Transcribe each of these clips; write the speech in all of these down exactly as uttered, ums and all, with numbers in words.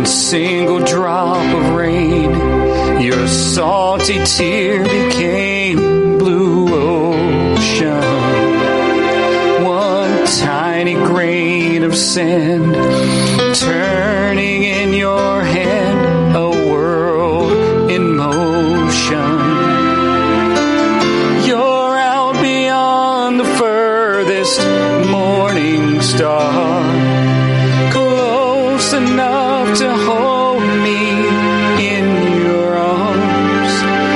one single drop of rain, your salty tear became blue ocean. One tiny grain of sand turning in your hand a world in motion. You're out beyond the furthest morning star, close enough to hold me in your arms.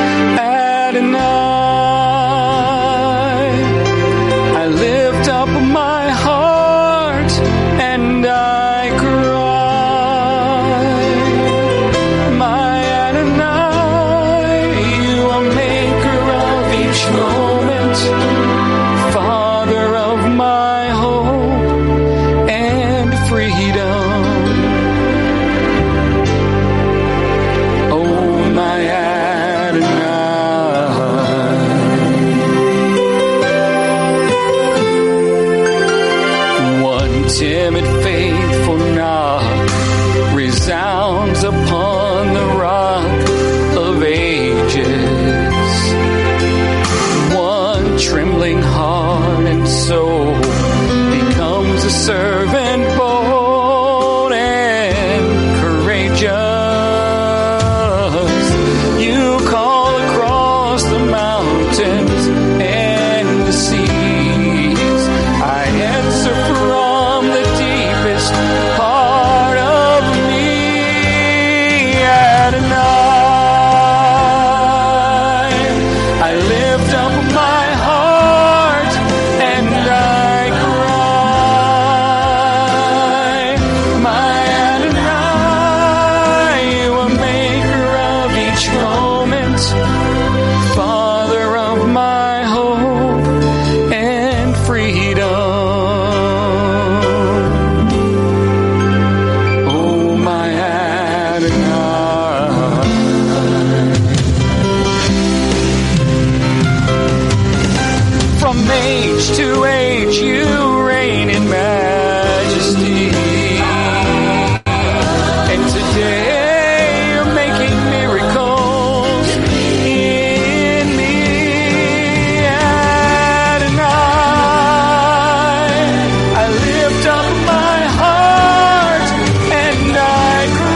Adonai, I lift up my heart and I cry. My Adonai, you are maker of each moment, Father of my hope and freedom. Oh, my Adonai. One timid, faithful knock resounds upon the rock of ages. One trembling heart and soul becomes a servant bold and courageous. You call across the mountains and the seas. I answer from the deepest part of me. Adonai, I lift up my heart and I cry. My Adonai, you are maker of each moment, Father of my hope and freedom. Oh, my Adonai. From age to age you reign in majesty, and today you're making miracles in me. Adonai, I lift up my heart and I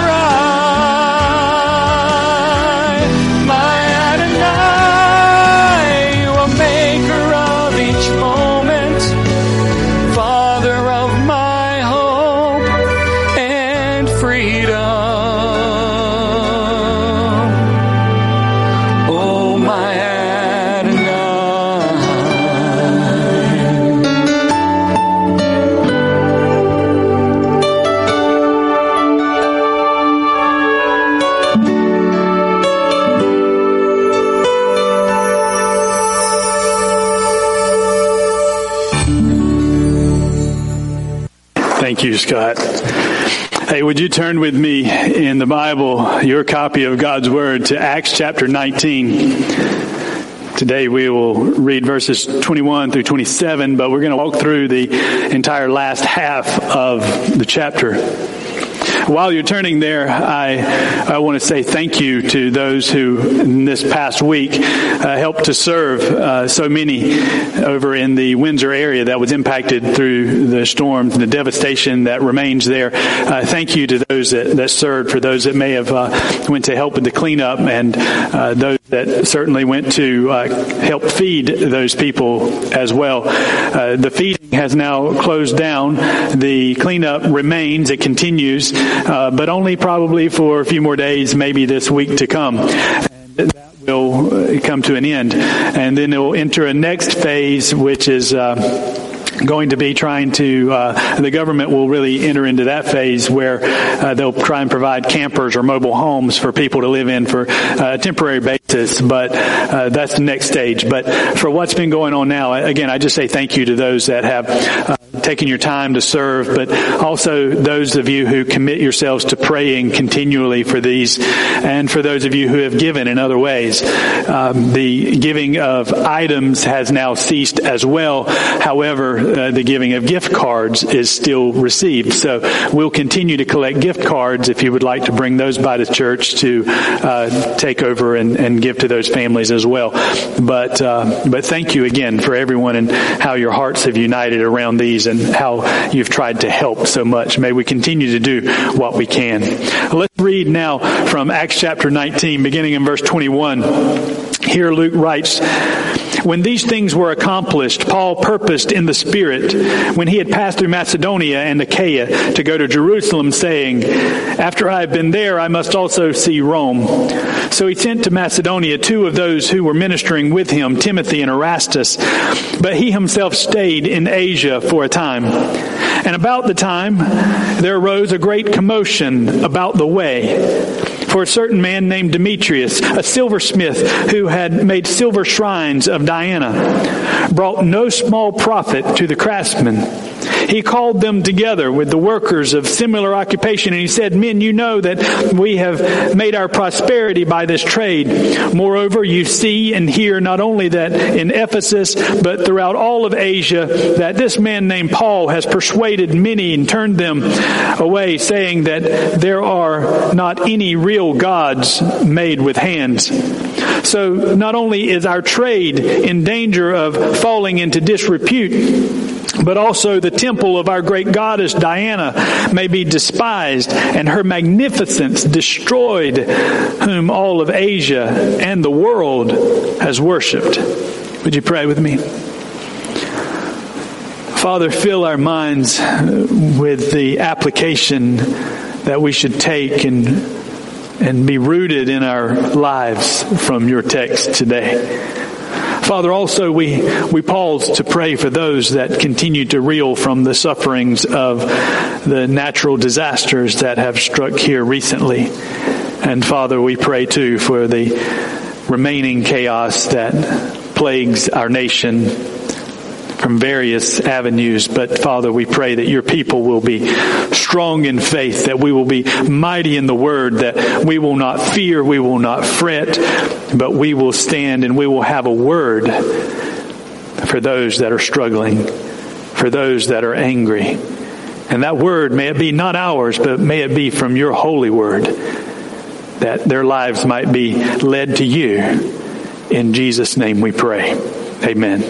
cry. My Adonai, you are maker of each moment, Father of my hope and freedom. Oh, my Adonai. Thank you, Scott. Hey, would you turn with me in the Bible, your copy of God's Word, to Acts chapter nineteen. Today we will read verses twenty-one through twenty-seven, but we're going to walk through the entire last half of the chapter. While you're turning there, I, I want to say thank you to those who, in this past week, uh, helped to serve uh, so many over in the Windsor area that was impacted through the storms and the devastation that remains there. Uh, thank you to those that, that served, for those that may have uh, went to help with the cleanup, and uh, those that certainly went to uh, help feed those people as well. Uh, the feeding has now closed down. The cleanup remains. It continues. Uh, but only probably for a few more days, maybe this week to come. And that will come to an end. And then it will enter a next phase, which is uh, going to be trying to, uh, the government will really enter into that phase where uh, they'll try and provide campers or mobile homes for people to live in for a temporary basis. But uh, that's the next stage. But for what's been going on now, again, I just say thank you to those that have uh, taken taking your time to serve, but also those of you who commit yourselves to praying continually for these, and for those of you who have given in other ways. Um, the giving of items has now ceased as well. However, uh, the giving of gift cards is still received. So we'll continue to collect gift cards if you would like to bring those by the church to uh, take over and, and give to those families as well. But uh, but thank you again for everyone and how your hearts have united around these and how you've tried to help so much. May we continue to do what we can. Let's read now from Acts chapter nineteen, beginning in verse twenty-one. Here Luke writes, "When these things were accomplished, Paul purposed in the Spirit, when he had passed through Macedonia and Achaia, to go to Jerusalem, saying, 'After I have been there, I must also see Rome.' So he sent to Macedonia two of those who were ministering with him, Timothy and Erastus. But he himself stayed in Asia for a time. And about the time, there arose a great commotion about the way. For a certain man named Demetrius, a silversmith who had made silver shrines of Diana, brought no small profit to the craftsmen. He called them together with the workers of similar occupation, and he said, 'Men, you know that we have made our prosperity by this trade. Moreover, you see and hear not only that in Ephesus, but throughout all of Asia, that this man named Paul has persuaded many and turned them away, saying that there are not any real gods made with hands. So not only is our trade in danger of falling into disrepute, but also the temple of our great goddess Diana may be despised, and her magnificence destroyed, whom all of Asia and the world has worshipped.'" Would you pray with me? Father, fill our minds with the application that we should take and and be rooted in our lives from your text today. Father, also we, we pause to pray for those that continue to reel from the sufferings of the natural disasters that have struck here recently. And Father, we pray too for the remaining chaos that plagues our nation from various avenues. But Father, we pray that your people will be strong in faith, that we will be mighty in the word, that we will not fear, we will not fret, but we will stand and we will have a word for those that are struggling, for those that are angry. And that word, may it be not ours, but may it be from your holy word, that their lives might be led to you. In Jesus' name we pray. Amen.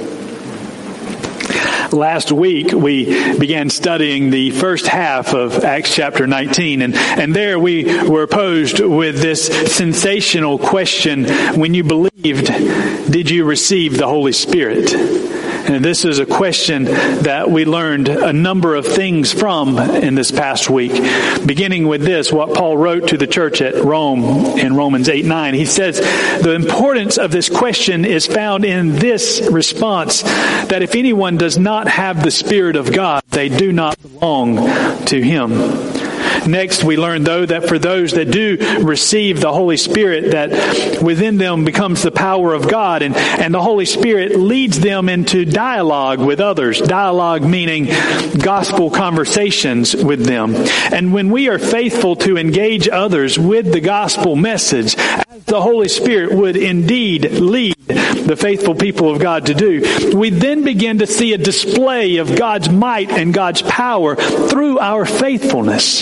Last week, we began studying the first half of Acts chapter nineteen, and, and there we were posed with this sensational question: when you believed, did you receive the Holy Spirit? And this is a question that we learned a number of things from in this past week, beginning with this, what Paul wrote to the church at Rome in Romans eight nine. He says, the importance of this question is found in this response, that if anyone does not have the Spirit of God, they do not belong to him. Next, we learn, though, that for those that do receive the Holy Spirit, that within them becomes the power of God, and, and the Holy Spirit leads them into dialogue with others. Dialogue meaning gospel conversations with them. And when we are faithful to engage others with the gospel message, as the Holy Spirit would indeed lead the faithful people of God to do, we then begin to see a display of God's might and God's power through our faithfulness.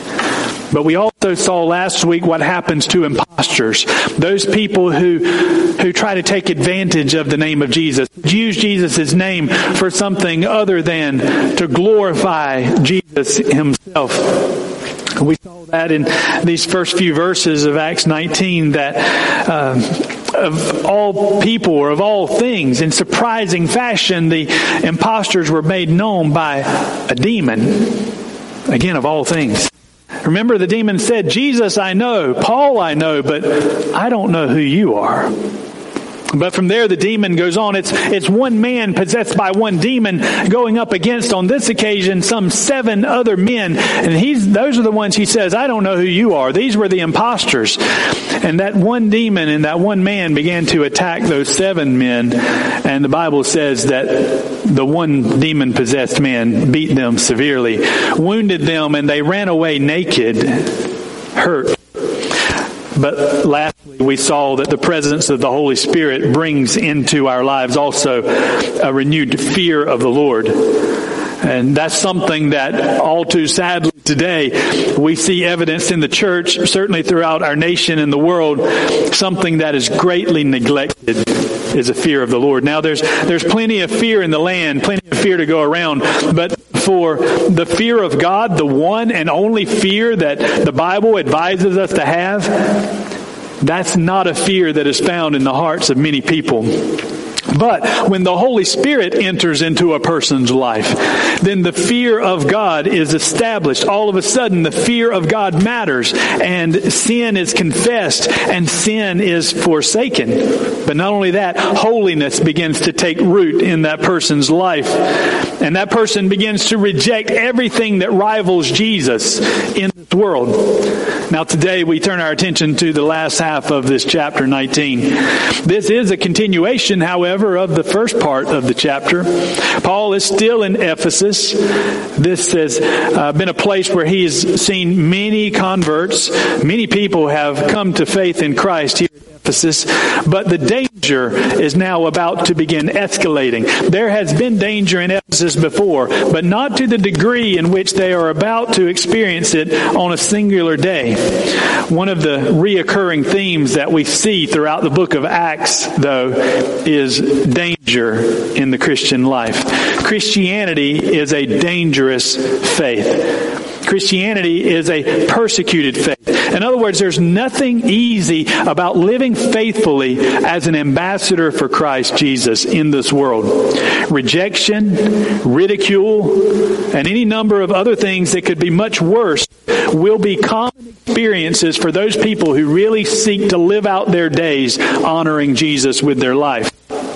But we also saw last week what happens to imposters, those people who who try to take advantage of the name of Jesus, use Jesus' name for something other than to glorify Jesus himself. We saw that in these first few verses of Acts nineteen, that uh, of all people, or of all things, in surprising fashion, the imposters were made known by a demon. Again, of all things. Remember, the demon said, Jesus I know, Paul I know, but I don't know who you are. But from there, the demon goes on. It's it's one man possessed by one demon going up against, on this occasion, some seven other men. And he's those are the ones he says, I don't know who you are. These were the imposters. And that one demon and that one man began to attack those seven men. And the Bible says that the one demon-possessed man beat them severely, wounded them, and they ran away naked, hurt. But lastly, we saw that the presence of the Holy Spirit brings into our lives also a renewed fear of the Lord. And that's something that all too sadly today we see evidence in the church, certainly throughout our nation and the world. Something that is greatly neglected is a fear of the Lord. Now there's there's plenty of fear in the land, plenty of fear to go around, but for the fear of God, the one and only fear that the Bible advises us to have, that's not a fear that is found in the hearts of many people. But when the Holy Spirit enters into a person's life, then the fear of God is established. All of a sudden, the fear of God matters, and sin is confessed, and sin is forsaken. But not only that, holiness begins to take root in that person's life, and that person begins to reject everything that rivals Jesus in this world. Now today, we turn our attention to the last half of this chapter nineteen. This is a continuation, however, of the first part of the chapter. Paul is still in Ephesus. This has uh, been a place where he has seen many converts. Many people have come to faith in Christ here at Ephesus, but the danger is now about to begin escalating. There has been danger in Ephesus before, but not to the degree in which they are about to experience it on a singular day. One of the reoccurring themes that we see throughout the book of Acts, though, is danger in the Christian life. Christianity is a dangerous faith. Christianity is a persecuted faith. In other words, there's nothing easy about living faithfully as an ambassador for Christ Jesus in this world. Rejection, ridicule, and any number of other things that could be much worse will be common experiences for those people who really seek to live out their days honoring Jesus with their life.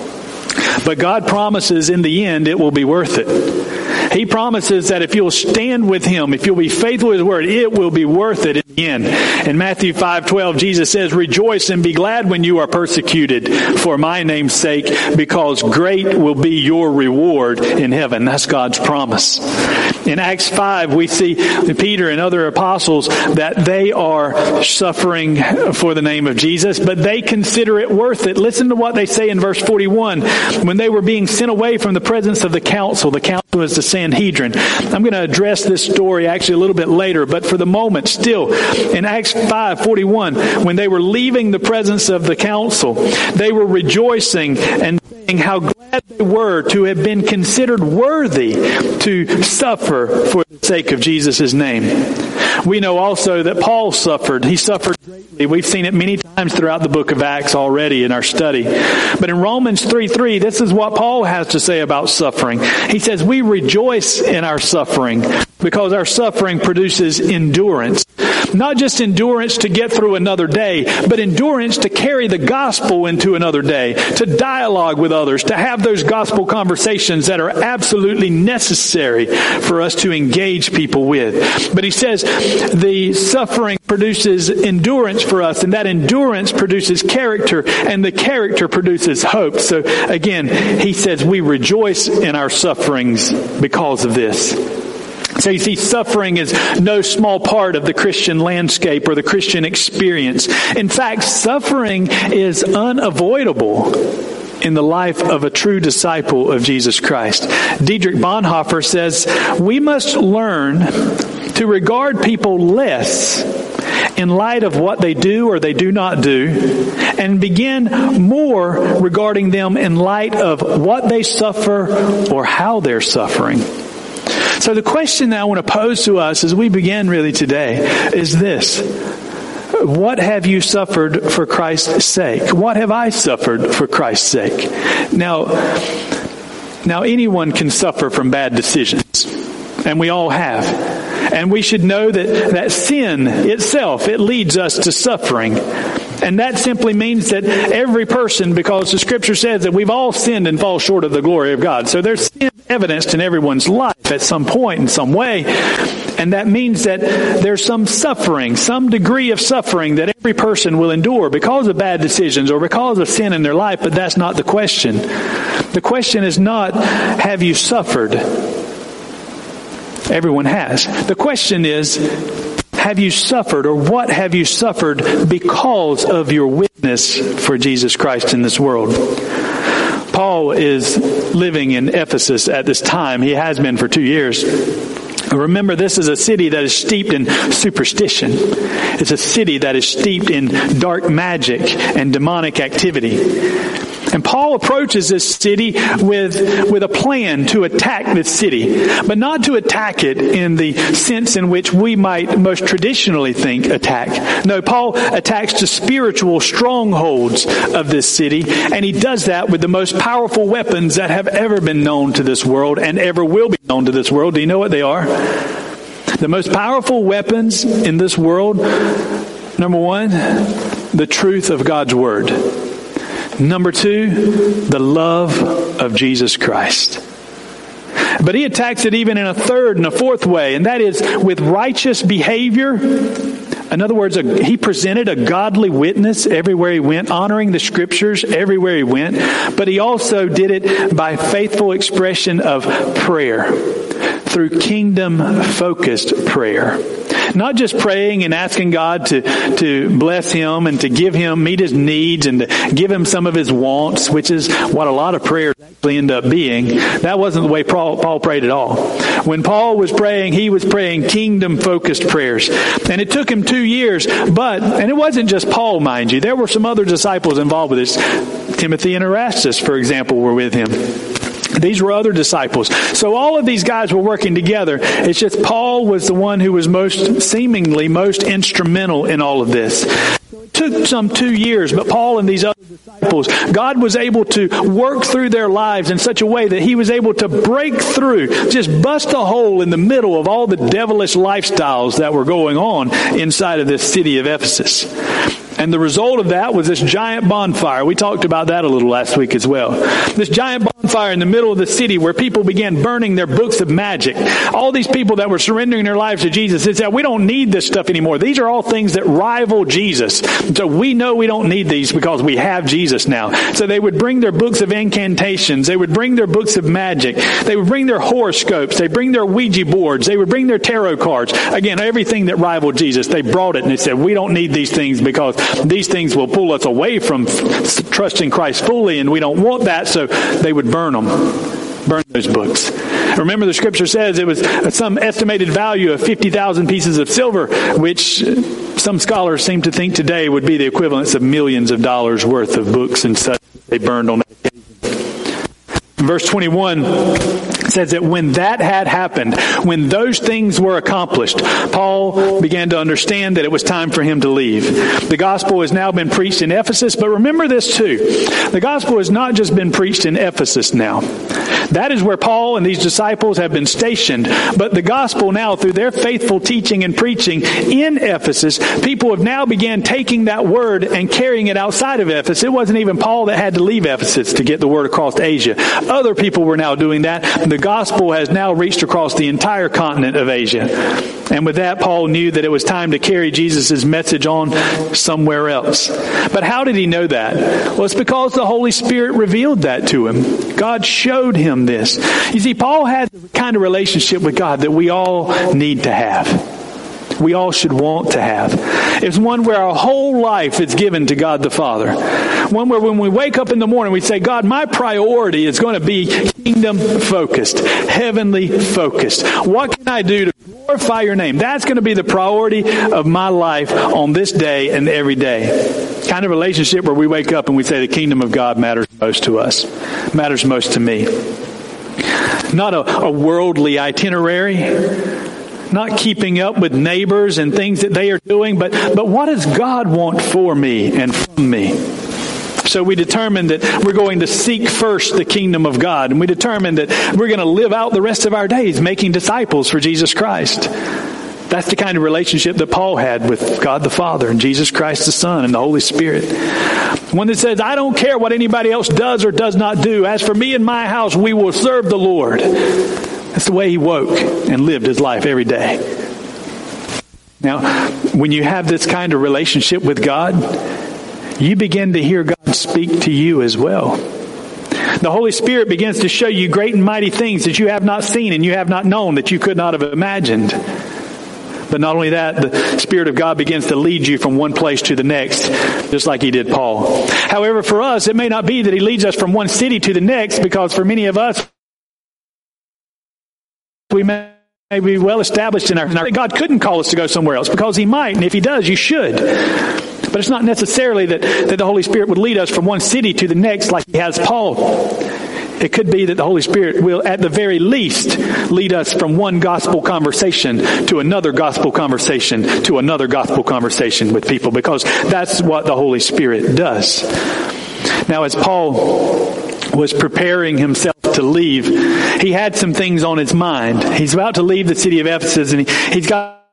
But God promises in the end it will be worth it. He promises that if you'll stand with Him, if you'll be faithful to His Word, it will be worth it in the end. In Matthew five twelve, Jesus says, "Rejoice and be glad when you are persecuted for my name's sake, because great will be your reward in heaven." That's God's promise. In Acts five, we see Peter and other apostles that they are suffering for the name of Jesus, but they consider it worth it. Listen to what they say in verse forty-one. When they were being sent away from the presence of the council, the council is the Sanhedrin. I'm going to address this story actually a little bit later, but for the moment still, in Acts five forty-one, when they were leaving the presence of the council, they were rejoicing and saying how glad they were to have been considered worthy to suffer for the sake of Jesus' name. We know also that Paul suffered. He suffered greatly. We've seen it many times throughout the book of Acts already in our study. But in Romans three three, this is what Paul has to say about suffering. He says, "We rejoice in our suffering because our suffering produces endurance." Not just endurance to get through another day, but endurance to carry the gospel into another day, to dialogue with others, to have those gospel conversations that are absolutely necessary for us to engage people with. But he says the suffering produces endurance for us, and that endurance produces character, and the character produces hope. So again, he says we rejoice in our sufferings because of this. So you see, suffering is no small part of the Christian landscape or the Christian experience. In fact, suffering is unavoidable in the life of a true disciple of Jesus Christ. Dietrich Bonhoeffer says, "We must learn to regard people less in light of what they do or they do not do, and begin more regarding them in light of what they suffer or how they're suffering." So the question that I want to pose to us as we begin really today is this: what have you suffered for Christ's sake? What have I suffered for Christ's sake? Now, now anyone can suffer from bad decisions, and we all have. And we should know that, that sin itself, it leads us to suffering. And that simply means that every person, because the Scripture says that we've all sinned and fall short of the glory of God. So there's sin evidenced in everyone's life at some point in some way. And that means that there's some suffering, some degree of suffering that every person will endure because of bad decisions or because of sin in their life. But that's not the question. The question is not, have you suffered? Everyone has. The question is, have you suffered, or what have you suffered because of your witness for Jesus Christ in this world? Paul is living in Ephesus at this time. He has been for two years. Remember, this is a city that is steeped in superstition. It's a city that is steeped in dark magic and demonic activity. And Paul approaches this city with, with a plan to attack this city, but not to attack it in the sense in which we might most traditionally think attack. No, Paul attacks the spiritual strongholds of this city, and he does that with the most powerful weapons that have ever been known to this world and ever will be known to this world. Do you know what they are? The most powerful weapons in this world, number one, the truth of God's Word. Number two, the love of Jesus Christ. But he attacks it even in a third and a fourth way, and that is with righteous behavior. In other words, a, he presented a godly witness everywhere he went, honoring the Scriptures everywhere he went. But he also did it by faithful expression of prayer, through kingdom-focused prayer. Not just praying and asking God to, to bless him and to give him, meet his needs and to give him some of his wants, which is what a lot of prayers actually end up being. That wasn't the way Paul, Paul prayed at all. When Paul was praying, he was praying kingdom-focused prayers. And it took him two years, but, and it wasn't just Paul, mind you. There were some other disciples involved with this. Timothy and Erastus, for example, were with him. These were other disciples. So all of these guys were working together. It's just Paul was the one who was most, seemingly most instrumental in all of this. It took some two years, but Paul and these other disciples, God was able to work through their lives in such a way that he was able to break through, just bust a hole in the middle of all the devilish lifestyles that were going on inside of this city of Ephesus. And the result of that was this giant bonfire. We talked about that a little last week as well. This giant bonfire in the middle of the city where people began burning their books of magic. All these people that were surrendering their lives to Jesus, they said, we don't need this stuff anymore. These are all things that rival Jesus. So we know we don't need these because we have Jesus now. So they would bring their books of incantations. They would bring their books of magic. They would bring their horoscopes. They bring their Ouija boards. They would bring their tarot cards. Again, everything that rivaled Jesus. They brought it and they said, we don't need these things because these things will pull us away from trusting Christ fully, and we don't want that, so they would burn them. Burn those books. Remember, the Scripture says it was some estimated value of fifty thousand pieces of silver, which some scholars seem to think today would be the equivalence of millions of dollars worth of books and such they burned on that occasion. Verse twenty-one says that when that had happened, when those things were accomplished, Paul began to understand that it was time for him to leave. The gospel has now been preached in Ephesus, but remember this too. The gospel has not just been preached in Ephesus now. That is where Paul and these disciples have been stationed. But the gospel now, through their faithful teaching and preaching in Ephesus, people have now began taking that word and carrying it outside of Ephesus. It wasn't even Paul that had to leave Ephesus to get the word across Asia. Other people were now doing that. The gospel has now reached across the entire continent of Asia. And with that, Paul knew that it was time to carry Jesus' message on somewhere else. But how did he know that? Well, it's because the Holy Spirit revealed that to him. God showed him this. You see, Paul had the kind of relationship with God that we all need to have. We all should want to have. It's one where our whole life is given to God the Father. One where when we wake up in the morning, we say, God, my priority is going to be kingdom focused, heavenly focused. What can I do to glorify your name? That's going to be the priority of my life on this day and every day. Kind of relationship where we wake up and we say the kingdom of God matters most to us, matters most to me. Not a, a worldly itinerary, not keeping up with neighbors and things that they are doing, but, but what does God want for me and from me? So we determined that we're going to seek first the kingdom of God, and we determined that we're going to live out the rest of our days making disciples for Jesus Christ. That's the kind of relationship that Paul had with God the Father and Jesus Christ the Son and the Holy Spirit. One that says, I don't care what anybody else does or does not do. As for me and my house, we will serve the Lord. That's the way he woke and lived his life every day. Now, when you have this kind of relationship with God, you begin to hear God speak to you as well. The Holy Spirit begins to show you great and mighty things that you have not seen and you have not known, that you could not have imagined. But not only that, the Spirit of God begins to lead you from one place to the next, just like he did Paul. However, for us, it may not be that he leads us from one city to the next, because for many of us, we may be well established in our, in our God couldn't call us to go somewhere else, because he might, and if he does, you should. But it's not necessarily that, that the Holy Spirit would lead us from one city to the next like he has Paul. It could be that the Holy Spirit will, at the very least, lead us from one gospel conversation to another gospel conversation to another gospel conversation with people, because that's what the Holy Spirit does. Now, as Paul was preparing himself to leave, he had some things on his mind. He's about to leave the city of Ephesus, and he, he's got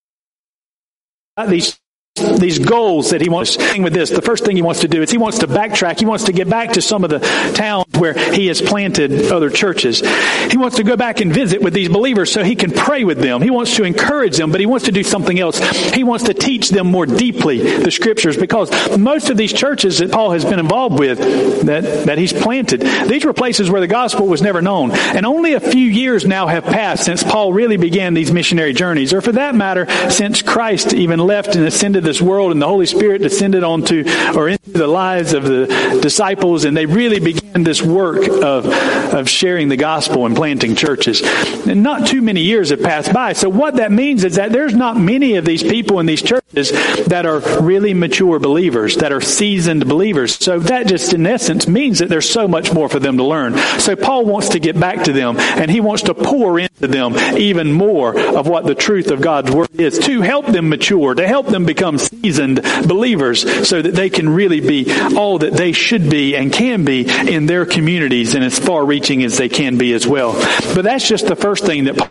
these These goals that he wants to with this. The first thing he wants to do is he wants to backtrack. He wants to get back to some of the towns where he has planted other churches. He wants to go back and visit with these believers so he can pray with them. He wants to encourage them, but he wants to do something else. He wants to teach them more deeply the scriptures, because most of these churches that Paul has been involved with, that, that he's planted, these were places where the gospel was never known. And only a few years now have passed since Paul really began these missionary journeys, or for that matter, since Christ even left and ascended this world and the Holy Spirit descended onto or into the lives of the disciples, and they really began this work of of sharing the gospel and planting churches. And not too many years have passed by. So what that means is that there's not many of these people in these churches that are really mature believers, that are seasoned believers. So that just in essence means that there's so much more for them to learn. So Paul wants to get back to them, and he wants to pour into them even more of what the truth of God's word is, to help them mature, to help them become seasoned believers, so that they can really be all that they should be and can be in their communities, and as far reaching as they can be as well. But that's just the first thing that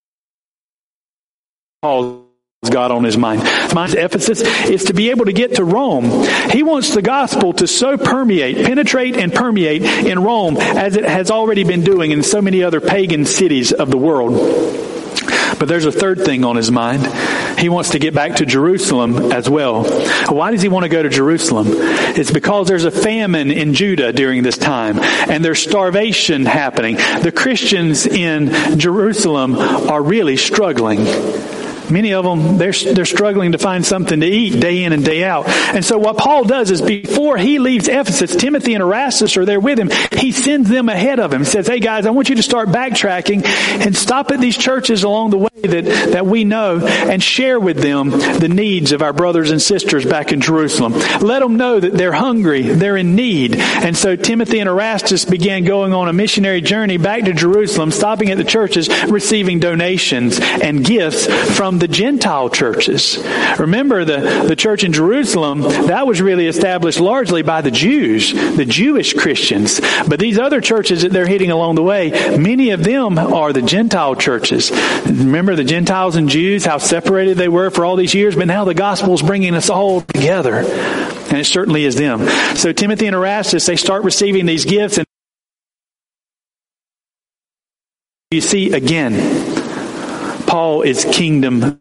Paul's got on his mind. Mind Ephesus is to be able to get to Rome. He wants the gospel to so permeate, penetrate and permeate in Rome as it has already been doing in so many other pagan cities of the world. But there's a third thing on his mind. He wants to get back to Jerusalem as well. Why does he want to go to Jerusalem? It's because there's a famine in Judah during this time, and there's starvation happening. The Christians in Jerusalem are really struggling. Many of them, they're, they're struggling to find something to eat day in and day out. And so what Paul does is, before he leaves Ephesus, Timothy and Erastus are there with him. He sends them ahead of him. He says, hey guys, I want you to start backtracking and stop at these churches along the way that, that we know, and share with them the needs of our brothers and sisters back in Jerusalem. Let them know that they're hungry, they're in need. And so Timothy and Erastus began going on a missionary journey back to Jerusalem, stopping at the churches, receiving donations and gifts from the Gentile churches. Remember, the, the church in Jerusalem, that was really established largely by the Jews, the Jewish Christians. But these other churches that they're hitting along the way, many of them are the Gentile churches. Remember the Gentiles and Jews, how separated they were for all these years, but now the gospel's bringing us all together. And it certainly is them. So Timothy and Erastus, they start receiving these gifts, and you see again, Paul is kingdom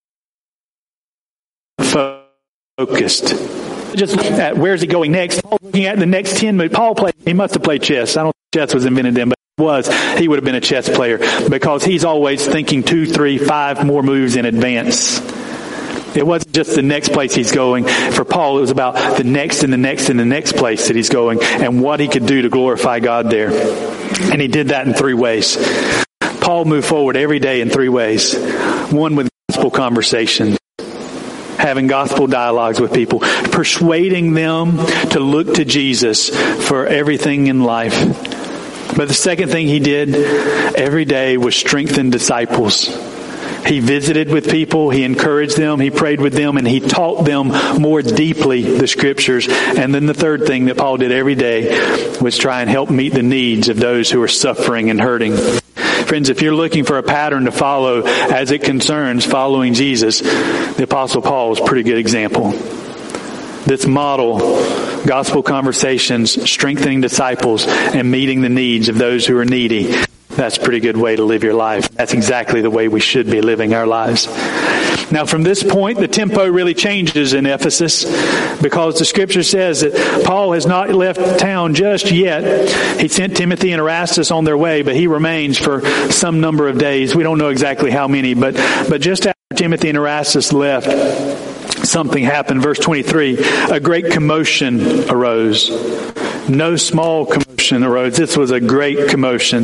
focused. Just at where's he going next? Paul looking at the next ten moves. Paul played, he must have played chess. I don't think chess was invented then, but it was. He would have been a chess player, because he's always thinking two, three, five more moves in advance. It wasn't just the next place he's going. For Paul, it was about the next and the next and the next place that he's going, and what he could do to glorify God there. And he did that in three ways. Paul moved forward every day in three ways. One, with gospel conversations, having gospel dialogues with people, persuading them to look to Jesus for everything in life. But the second thing he did every day was strengthen disciples. He visited with people, he encouraged them, he prayed with them, and he taught them more deeply the scriptures. And then the third thing that Paul did every day was try and help meet the needs of those who are suffering and hurting. Friends, if you're looking for a pattern to follow as it concerns following Jesus, the Apostle Paul is a pretty good example. This model, gospel conversations, strengthening disciples, and meeting the needs of those who are needy, that's a pretty good way to live your life. That's exactly the way we should be living our lives. Now, from this point, the tempo really changes in Ephesus, because the Scripture says that Paul has not left town just yet. He sent Timothy and Erastus on their way, but he remains for some number of days. We don't know exactly how many, but, but just after Timothy and Erastus left, something happened. Verse twenty-three, a great commotion arose. No small commotion arose. This was a great commotion.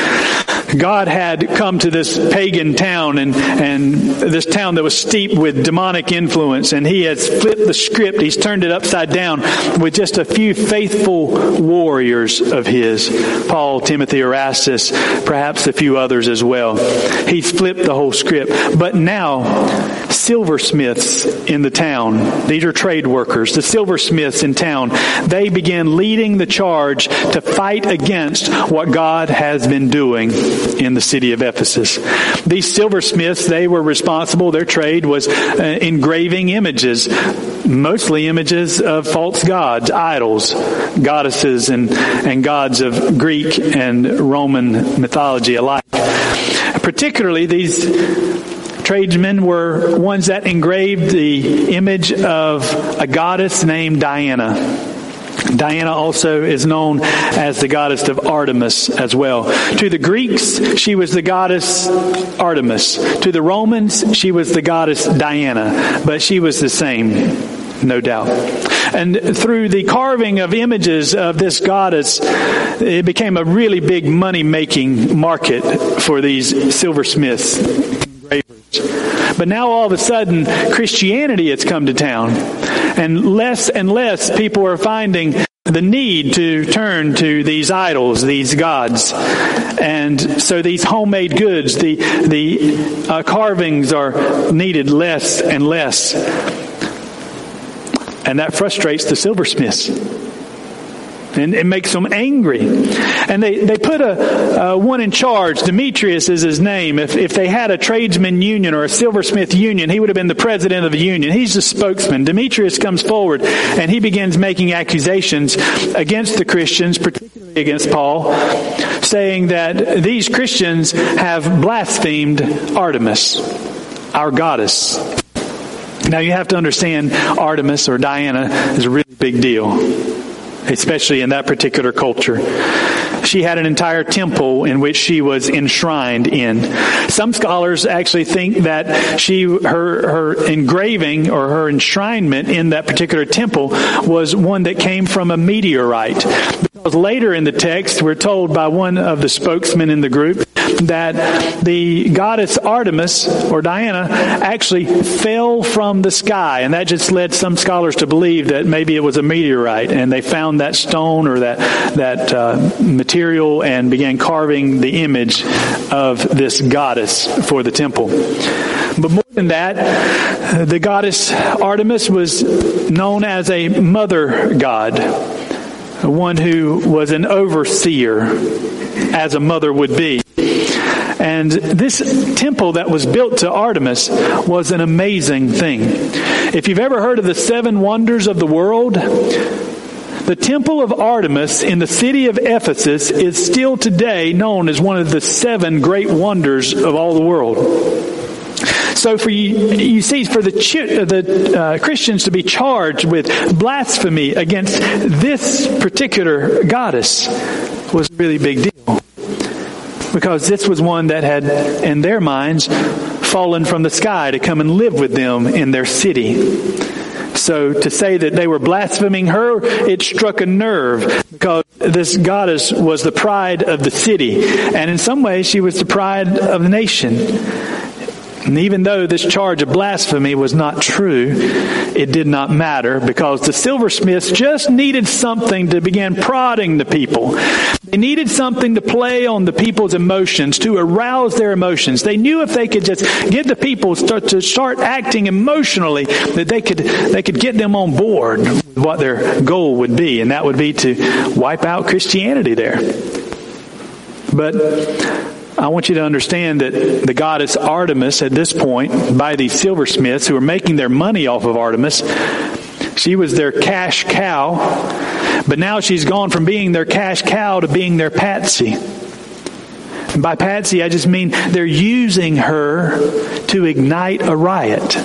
God had come to this pagan town, and, and this town that was steeped with demonic influence, and he has flipped the script. He's turned it upside down with just a few faithful warriors of his. Paul, Timothy, Erastus, perhaps a few others as well. He's flipped the whole script. But now, silversmiths in the town, these are trade workers, the silversmiths in town, they began leading the charge to fight against what God has been doing in the city of Ephesus. These silversmiths, they were responsible, their trade was uh, engraving images, mostly images of false gods, idols, goddesses, and, and gods of Greek and Roman mythology alike. Particularly, these tradesmen were ones that engraved the image of a goddess named Diana. Diana also is known as the goddess of Artemis as well. To the Greeks, she was the goddess Artemis. To the Romans, she was the goddess Diana. But she was the same, no doubt. And through the carving of images of this goddess, it became a really big money-making market for these silversmiths, engravers. But now all of a sudden, Christianity has come to town. And less and less people are finding the need to turn to these idols, these gods. And so these homemade goods, the, the uh, carvings are needed less and less. And that frustrates the silversmiths. And it makes them angry. And they, they put a, uh, one in charge. Demetrius is his name. If, if they had a tradesman union or a silversmith union, he would have been the president of the union. He's the spokesman. Demetrius comes forward and he begins making accusations against the Christians, particularly against Paul, saying that these Christians have blasphemed Artemis, our goddess. Now you have to understand, Artemis or Diana is a really big deal, especially in that particular culture. She had an entire temple in which she was enshrined in. Some scholars actually think that she, her, her engraving or her enshrinement in that particular temple was one that came from a meteorite. Because later in the text, we're told by one of the spokesmen in the group that the goddess Artemis or Diana actually fell from the sky, and that just led some scholars to believe that maybe it was a meteorite, and they found that stone or that that uh, material and began carving the image of this goddess for the temple. But more than that, the goddess Artemis was known as a mother god, one who was an overseer, as a mother would be. And this temple that was built to Artemis was an amazing thing. If you've ever heard of the seven wonders of the world, the temple of Artemis in the city of Ephesus is still today known as one of the seven great wonders of all the world. So for you, you see, for the the uh, Christians to be charged with blasphemy against this particular goddess was a really big deal. Because this was one that had, in their minds, fallen from the sky to come and live with them in their city. So to say that they were blaspheming her, it struck a nerve, because this goddess was the pride of the city. And in some ways, she was the pride of the nation. And even though this charge of blasphemy was not true, it did not matter, because the silversmiths just needed something to begin prodding the people. They needed something to play on the people's emotions, to arouse their emotions. They knew if they could just get the people start to start acting emotionally, that they could they could get them on board with what their goal would be, and that would be to wipe out Christianity there. But I want you to understand that the goddess Artemis at this point, by these silversmiths who were making their money off of Artemis, she was their cash cow, but now she's gone from being their cash cow to being their patsy. And by patsy, I just mean they're using her to ignite a riot.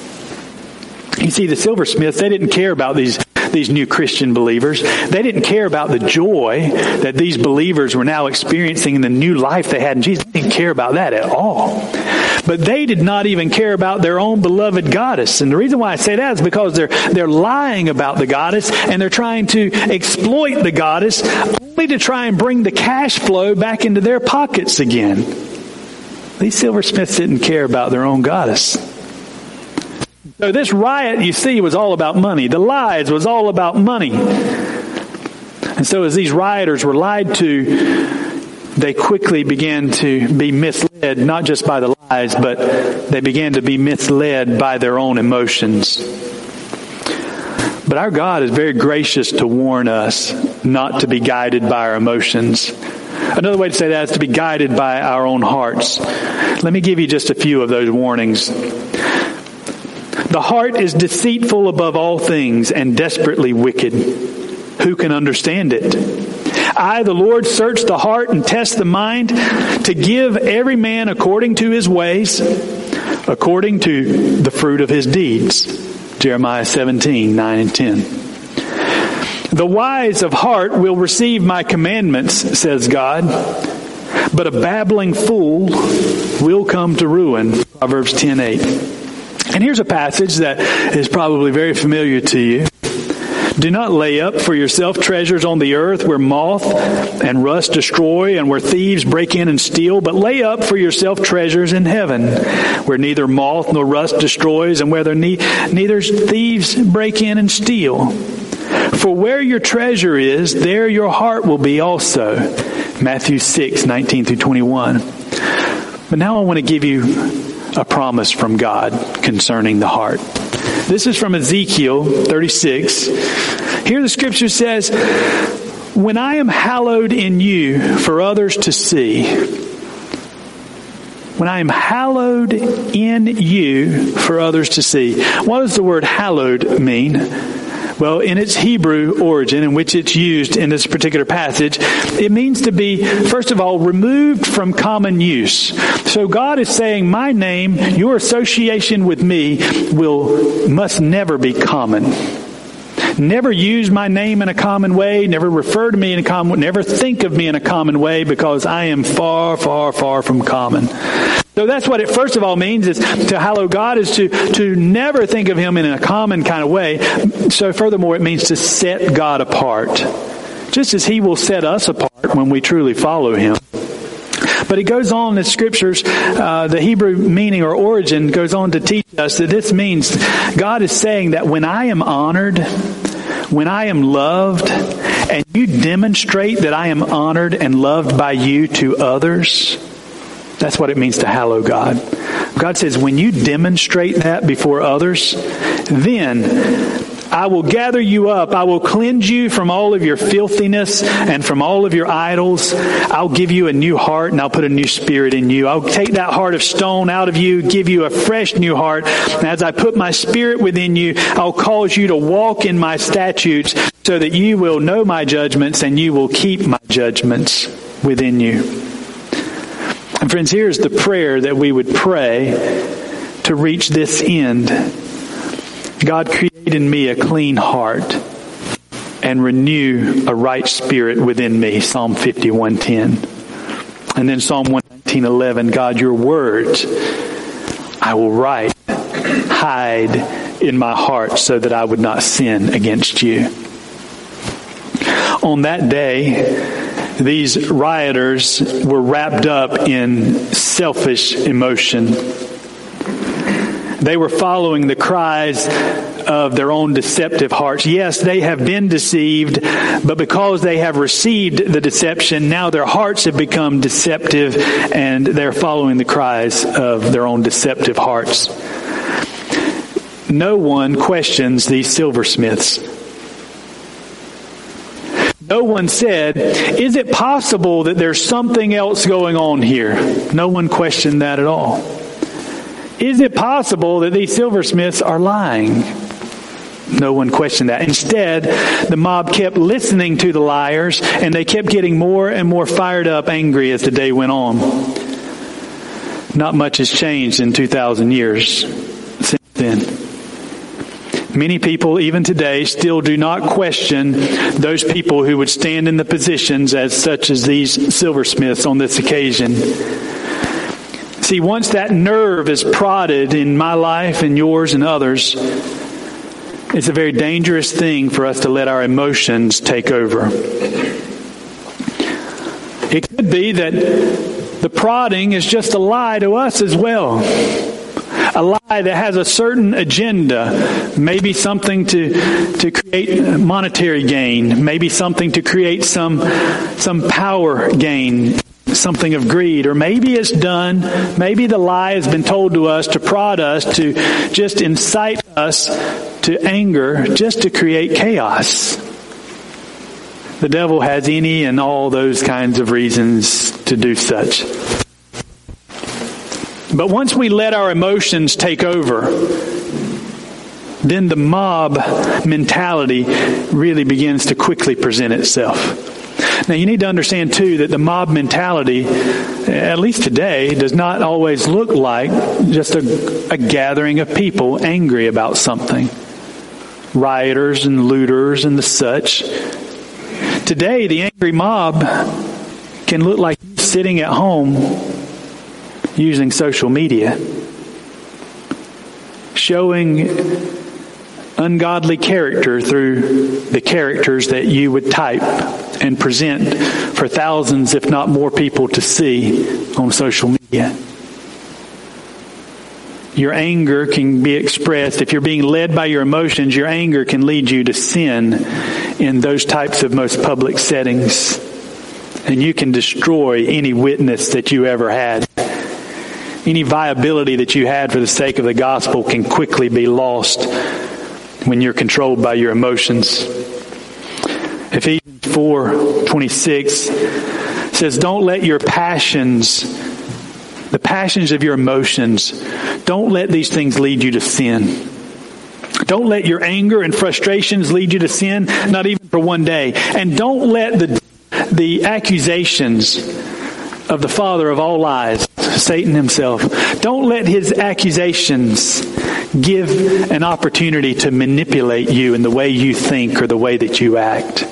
You see, the silversmiths, they didn't care about these these new Christian believers. They didn't care about the joy that these believers were now experiencing in the new life they had in Jesus. They didn't care about that at all. But they did not even care about their own beloved goddess. And the reason why I say that is because they're they're lying about the goddess, and they're trying to exploit the goddess only to try and bring the cash flow back into their pockets again. These silversmiths didn't care about their own goddess. So this riot, you see, was all about money. The lies was all about money. And so as these rioters were lied to, they quickly began to be misled, not just by the lies, but they began to be misled by their own emotions. But our God is very gracious to warn us not to be guided by our emotions. Another way to say that is to be guided by our own hearts. Let me give you just a few of those warnings. The heart is deceitful above all things and desperately wicked. Who can understand it? I, the Lord, search the heart and test the mind to give every man according to his ways, according to the fruit of his deeds. Jeremiah seventeen, nine and ten. The wise of heart will receive my commandments, says God, but a babbling fool will come to ruin. Proverbs ten, eight. And here's a passage that is probably very familiar to you. Do not lay up for yourself treasures on the earth where moth and rust destroy and where thieves break in and steal, but lay up for yourself treasures in heaven where neither moth nor rust destroys and where there ne- neither thieves break in and steal. For where your treasure is, there your heart will be also. Matthew six, nineteen through twenty-one. But now I want to give you a promise from God concerning the heart. This is from Ezekiel thirty-six. Here the scripture says, when I am hallowed in you for others to see, when I am hallowed in you for others to see. What does the word hallowed mean? Well, in its Hebrew origin in which it's used in this particular passage, it means to be, first of all, removed from common use. So God is saying, my name, your association with me will, must never be common. Never use my name in a common way, never refer to me in a common way, never think of me in a common way, because I am far, far, far from common. So that's what it first of all means, is to hallow God is to, to never think of him in a common kind of way. So furthermore, it means to set God apart, just as he will set us apart when we truly follow him. But it goes on in the scriptures, uh, the Hebrew meaning or origin goes on to teach us that this means God is saying that when I am honored, when I am loved, and you demonstrate that I am honored and loved by you to others, that's what it means to hallow God. God says, when you demonstrate that before others, then I will gather you up. I will cleanse you from all of your filthiness and from all of your idols. I'll give you a new heart and I'll put a new spirit in you. I'll take that heart of stone out of you, give you a fresh new heart. And as I put my spirit within you, I'll cause you to walk in my statutes so that you will know my judgments and you will keep my judgments within you. And friends, here's the prayer that we would pray to reach this end. God, create in me a clean heart and renew a right spirit within me. Psalm fifty-one ten. And then Psalm one nineteen eleven. God, your words I will write, hide in my heart so that I would not sin against you. On that day, these rioters were wrapped up in selfish emotion. They were following the cries of their own deceptive hearts. Yes, they have been deceived, but because they have received the deception, now their hearts have become deceptive and they're following the cries of their own deceptive hearts. No one questions these silversmiths. No one said, "Is it possible that there's something else going on here?" No one questioned that at all. Is it possible that these silversmiths are lying? No one questioned that. Instead, the mob kept listening to the liars, and they kept getting more and more fired up, angry as the day went on. Not much has changed in two thousand years since then. Many people, even today, still do not question those people who would stand in the positions as such as these silversmiths on this occasion. See, once that nerve is prodded in my life and yours and others, it's a very dangerous thing for us to let our emotions take over. It could be that the prodding is just a lie to us as well. A lie that has a certain agenda, maybe something to to create monetary gain, maybe something to create some some power gain, something of greed, or maybe it's done, maybe the lie has been told to us to prod us, to just incite us to anger, just to create chaos. The devil has any and all those kinds of reasons to do such. But once we let our emotions take over, then the mob mentality really begins to quickly present itself. Now you need to understand too that the mob mentality, at least today, does not always look like just a, a gathering of people angry about something. Rioters and looters and the such. Today the angry mob can look like sitting at home using social media, showing ungodly character through the characters that you would type and present for thousands, if not more people to see on social media. Your anger can be expressed. If you're being led by your emotions, your anger can lead you to sin in those types of most public settings. And you can destroy any witness that you ever had. Any viability that you had for the sake of the gospel can quickly be lost when you're controlled by your emotions. Ephesians four twenty-six says, "Don't let your passions, the passions of your emotions, don't let these things lead you to sin. Don't let your anger and frustrations lead you to sin, not even for one day. And don't let the the accusations of the father of all lies, Satan himself, don't let his accusations give an opportunity to manipulate you in the way you think or the way that you act."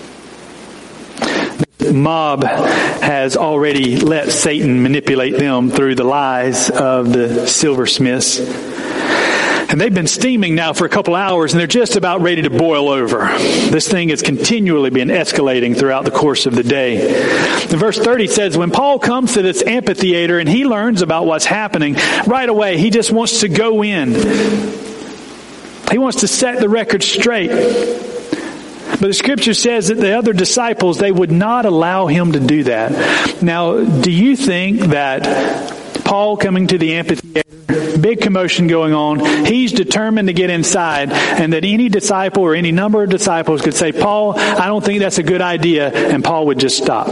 The mob has already let Satan manipulate them through the lies of the silversmiths. And they've been steaming now for a couple hours, and they're just about ready to boil over. This thing has continually been escalating throughout the course of the day. And verse thirty says, when Paul comes to this amphitheater and he learns about what's happening, right away he just wants to go in. He wants to set the record straight. But the scripture says that the other disciples, they would not allow him to do that. Now, do you think that Paul coming to the amphitheater, big commotion going on, he's determined to get inside, and that any disciple or any number of disciples could say, "Paul, I don't think that's a good idea," and Paul would just stop?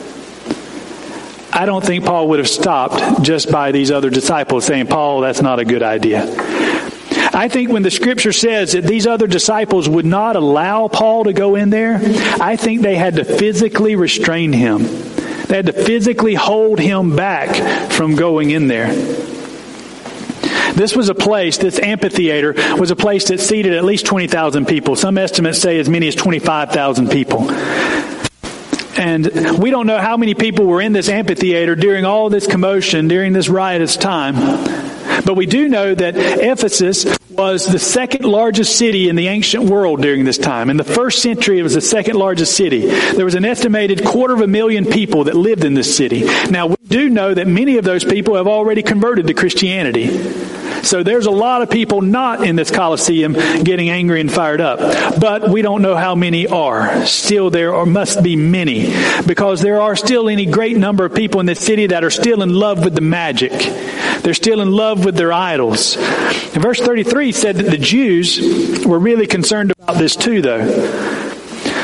I don't think Paul would have stopped just by these other disciples saying, "Paul, that's not a good idea." I think when the scripture says that these other disciples would not allow Paul to go in there, I think they had to physically restrain him. They had to physically hold him back from going in there. This was a place, this amphitheater was a place that seated at least twenty thousand people. Some estimates say as many as twenty-five thousand people. And we don't know how many people were in this amphitheater during all this commotion, during this riotous time. But we do know that Ephesus was the second largest city in the ancient world during this time. In the first century, it was the second largest city. There was an estimated quarter of a million people that lived in this city. Now, we do know that many of those people have already converted to Christianity. So there's a lot of people not in this Colosseum getting angry and fired up. But we don't know how many are. Still, there are, must be many. Because there are still any great number of people in this city that are still in love with the magic. They're still in love with their idols. And verse thirty-three said that the Jews were really concerned about this too, though.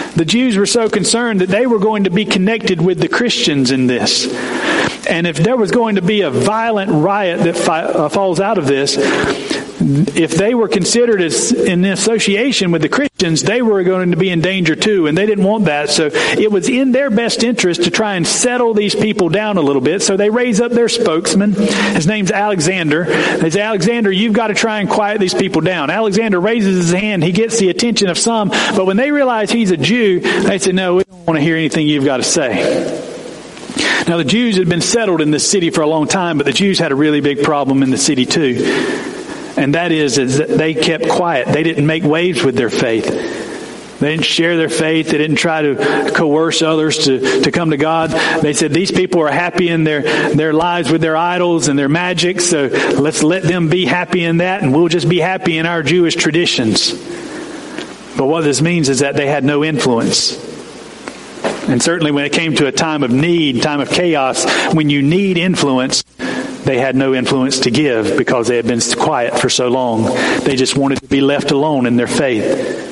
The Jews were so concerned that they were going to be connected with the Christians in this. And if there was going to be a violent riot that fi- uh, falls out of this, if they were considered as in association with the Christians, they were going to be in danger too, and they didn't want that. So it was in their best interest to try and settle these people down a little bit. So they raise up their spokesman. His name's Alexander. They say, Alexander, you've got to try and quiet these people down. Alexander raises his hand. He gets the attention of some. But when they realize he's a Jew, they say, no, we don't want to hear anything you've got to say. Now, the Jews had been settled in this city for a long time, but the Jews had a really big problem in the city too. And that is, is that they kept quiet. They didn't make waves with their faith. They didn't share their faith. They didn't try to coerce others to, to come to God. They said, these people are happy in their, their lives with their idols and their magic, so let's let them be happy in that, and we'll just be happy in our Jewish traditions. But what this means is that they had no influence. And certainly when it came to a time of need, time of chaos, when you need influence, they had no influence to give because they had been quiet for so long. They just wanted to be left alone in their faith.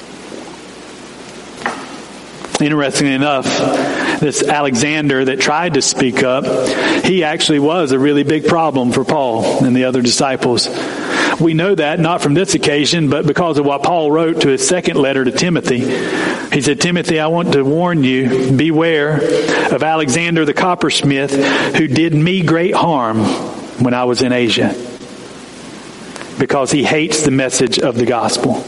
Interestingly enough, this Alexander that tried to speak up, he actually was a really big problem for Paul and the other disciples. We know that not from this occasion, but because of what Paul wrote to his second letter to Timothy. He said, Timothy, I want to warn you, beware of Alexander the coppersmith, who did me great harm when I was in Asia, because he hates the message of the gospel.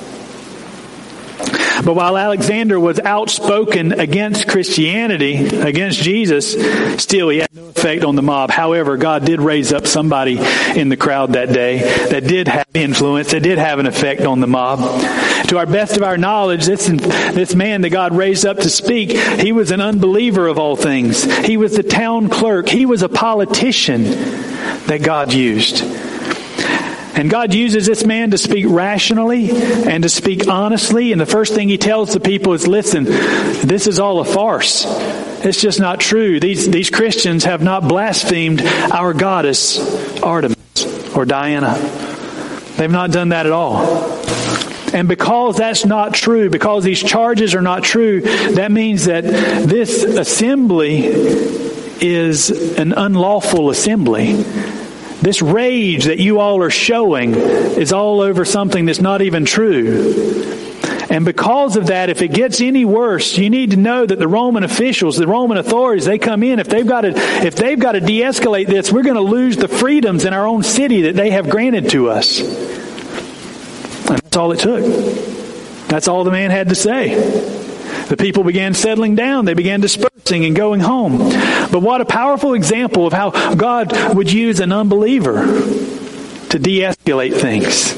But while Alexander was outspoken against Christianity, against Jesus, still he had no effect on the mob. However, God did raise up somebody in the crowd that day that did have influence, that did have an effect on the mob. To our best of our knowledge, this, this man that God raised up to speak, he was an unbeliever of all things. He was the town clerk. He was a politician that God used. And God uses this man to speak rationally and to speak honestly. And the first thing he tells the people is, listen, this is all a farce. It's just not true. These, these Christians have not blasphemed our goddess, Artemis or Diana. They've not done that at all. And because that's not true, because these charges are not true, that means that this assembly is an unlawful assembly. This rage that you all are showing is all over something that's not even true. And because of that, if it gets any worse, you need to know that the Roman officials, the Roman authorities, they come in. If they've got to, if they've got to de-escalate this, we're going to lose the freedoms in our own city that they have granted to us. And that's all it took. That's all the man had to say. The people began settling down. They began dispersing and going home. But what a powerful example of how God would use an unbeliever to de-escalate things.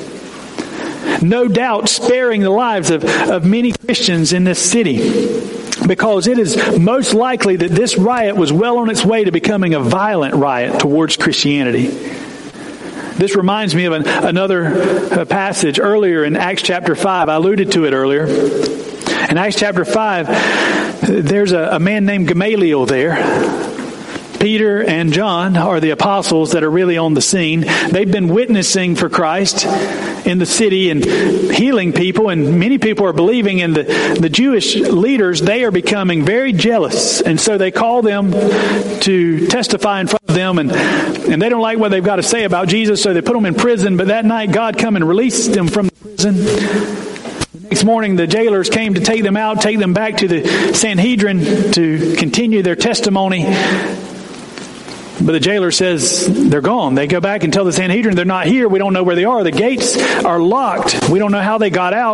No doubt sparing the lives of, of many Christians in this city, because it is most likely that this riot was well on its way to becoming a violent riot towards Christianity. This reminds me of an, another passage earlier in Acts chapter five. I alluded to it earlier. In Acts chapter five, there's a, a man named Gamaliel there. Peter and John are the apostles that are really on the scene. They've been witnessing for Christ in the city and healing people, and many people are believing. And the, the Jewish leaders, they are becoming very jealous. And so they call them to testify in front of them, and, and they don't like what they've got to say about Jesus, so they put them in prison. But that night, God come and released them from the prison. Next morning, the jailers came to take them out, take them back to the Sanhedrin to continue their testimony. But the jailer says they're gone. They go back and tell the Sanhedrin they're not here. We don't know where they are. The gates are locked. We don't know how they got out.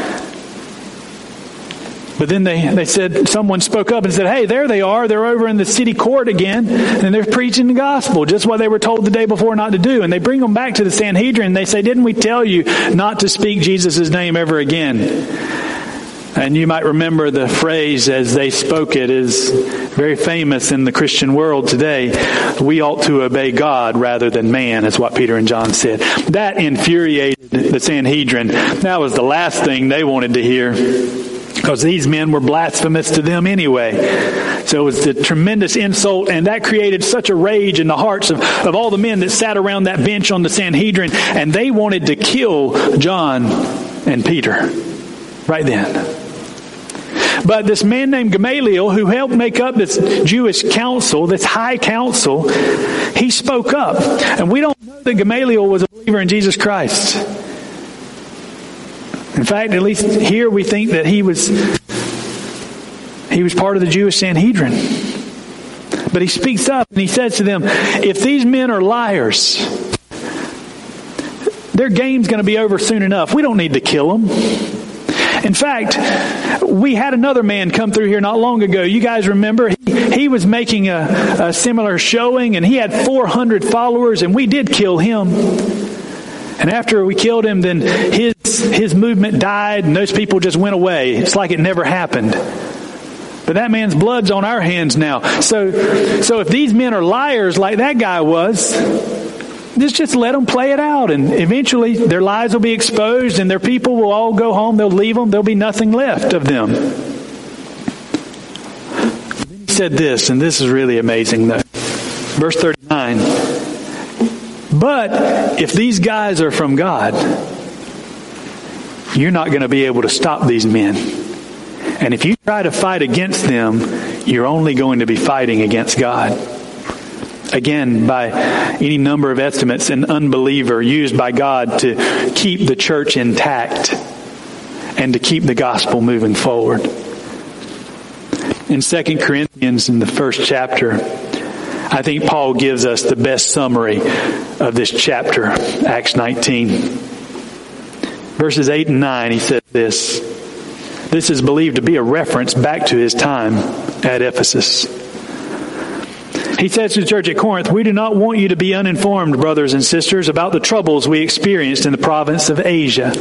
But then they, they said, someone spoke up and said, hey, there they are. They're over in the city court again, and they're preaching the gospel, just what they were told the day before not to do. And they bring them back to the Sanhedrin, and they say, didn't we tell you not to speak Jesus' name ever again? And you might remember the phrase as they spoke it is very famous in the Christian world today. We ought to obey God rather than man, is what Peter and John said. That infuriated the Sanhedrin. That was the last thing they wanted to hear, because these men were blasphemous to them anyway. So it was a tremendous insult, and that created such a rage in the hearts of, of all the men that sat around that bench on the Sanhedrin, and they wanted to kill John and Peter right then. But this man named Gamaliel, who helped make up this Jewish council, this high council, he spoke up. And we don't know that Gamaliel was a believer in Jesus Christ. In fact, at least here we think that he was he was part of the Jewish Sanhedrin. But he speaks up and he says to them, if these men are liars, their game's going to be over soon enough. We don't need to kill them. In fact, we had another man come through here not long ago. You guys remember? He, he was making a, a similar showing, and he had four hundred followers, and we did kill him. And after we killed him, then his his movement died, and those people just went away. It's like it never happened. But that man's blood's on our hands now. So, so if these men are liars like that guy was, Just, just let them play it out, and eventually their lies will be exposed and their people will all go home. They'll leave them. There'll be nothing left of them. Then he said this, and this is really amazing though. Verse thirty-nine. But if these guys are from God, you're not going to be able to stop these men. And if you try to fight against them, you're only going to be fighting against God. Again, by any number of estimates, an unbeliever used by God to keep the church intact and to keep the gospel moving forward. In Second Corinthians, in the first chapter, I think Paul gives us the best summary of this chapter, Acts nineteen. Verses eight and nine, he said this. This is believed to be a reference back to his time at Ephesus. He says to the church at Corinth, we do not want you to be uninformed, brothers and sisters, about the troubles we experienced in the province of Asia.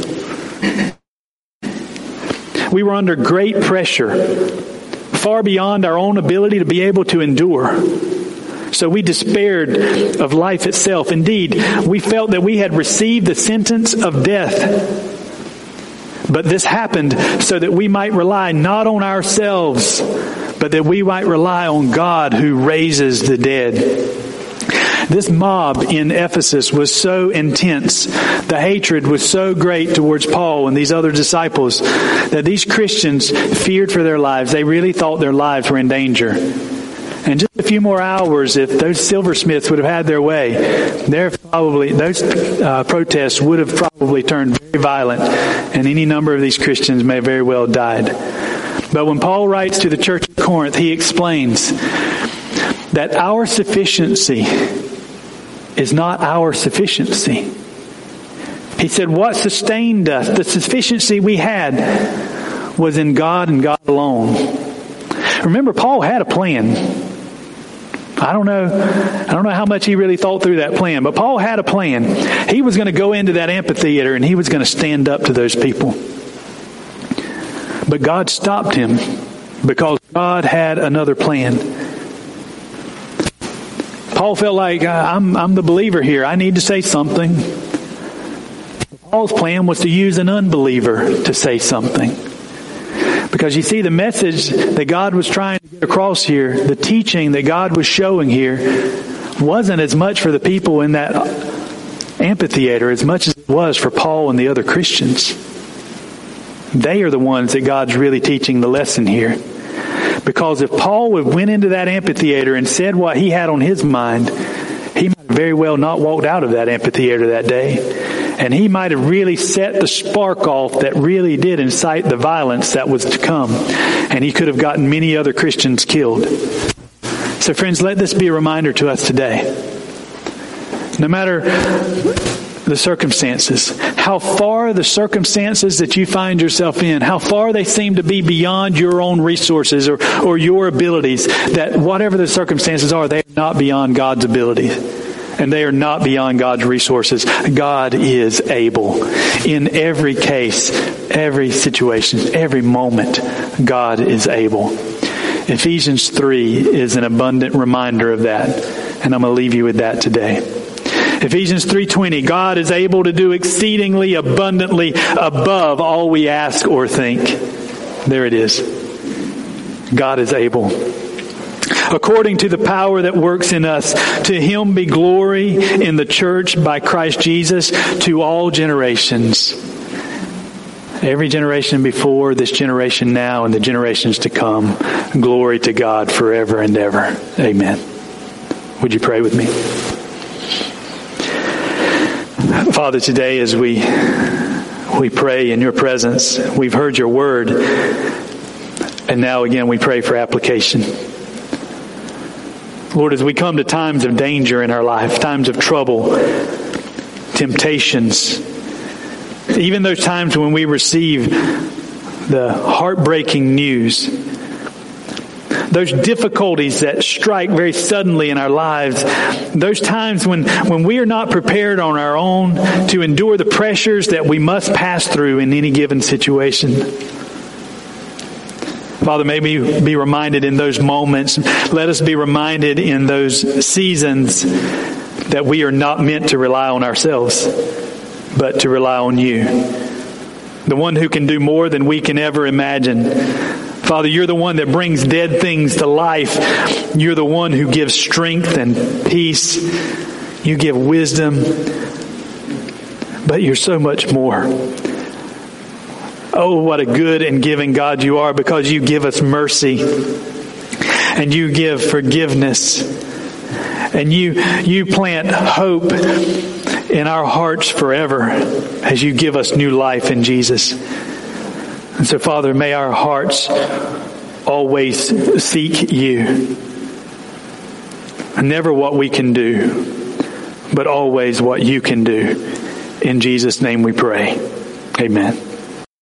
We were under great pressure, far beyond our own ability to be able to endure. So we despaired of life itself. Indeed, we felt that we had received the sentence of death. But this happened so that we might rely not on ourselves, but that we might rely on God who raises the dead. This mob in Ephesus was so intense, the hatred was so great towards Paul and these other disciples, that these Christians feared for their lives. They really thought their lives were in danger. And just a few more hours, if those silversmiths would have had their way, they're probably those uh, protests would have probably turned very violent, and any number of these Christians may very well have died. But when Paul writes to the church of Corinth, he explains that our sufficiency is not our sufficiency. He said what sustained us, the sufficiency we had, was in God and God alone. Remember, Paul had a plan. I don't know, I don't know how much he really thought through that plan, but Paul had a plan. He was going to go into that amphitheater and he was going to stand up to those people. But God stopped him because God had another plan. Paul felt like, I'm, I'm the believer here. I need to say something. Paul's plan was to use an unbeliever to say something. Because you see, the message that God was trying to get across here, the teaching that God was showing here, wasn't as much for the people in that amphitheater as much as it was for Paul and the other Christians. They are the ones that God's really teaching the lesson here. Because if Paul would went into that amphitheater and said what he had on his mind, he might very well not walked out of that amphitheater that day. And he might have really set the spark off that really did incite the violence that was to come. And he could have gotten many other Christians killed. So friends, let this be a reminder to us today. No matter the circumstances, how far the circumstances that you find yourself in, how far they seem to be beyond your own resources or, or your abilities, that whatever the circumstances are, they are not beyond God's ability. And they are not beyond God's resources. God is able. In every case, every situation, every moment, God is able. Ephesians three is an abundant reminder of that. And I'm going to leave you with that today. Ephesians three twenty, God is able to do exceedingly abundantly above all we ask or think. There it is. God is able. According to the power that works in us, to Him be glory in the church by Christ Jesus to all generations. every generation before, this generation now, and the generations to come. Glory to God forever and ever. Amen. Would you pray with me? Father, today as we we pray in your presence, we've heard your word, and now again we pray for application. Lord, as we come to times of danger in our life, times of trouble, temptations, even those times when we receive the heartbreaking news, those difficulties that strike very suddenly in our lives, those times when, when we are not prepared on our own to endure the pressures that we must pass through in any given situation. Father, may we be reminded in those moments, let us be reminded in those seasons that we are not meant to rely on ourselves, but to rely on you, the one who can do more than we can ever imagine. Father, you're the one that brings dead things to life. You're the one who gives strength and peace. You give wisdom. But you're so much more. Oh, what a good and giving God you are, because you give us mercy. And you give forgiveness. And you, you plant hope in our hearts forever as you give us new life in Jesus. And so, Father, may our hearts always seek you. Never what we can do, but always what you can do. In Jesus' name we pray. Amen.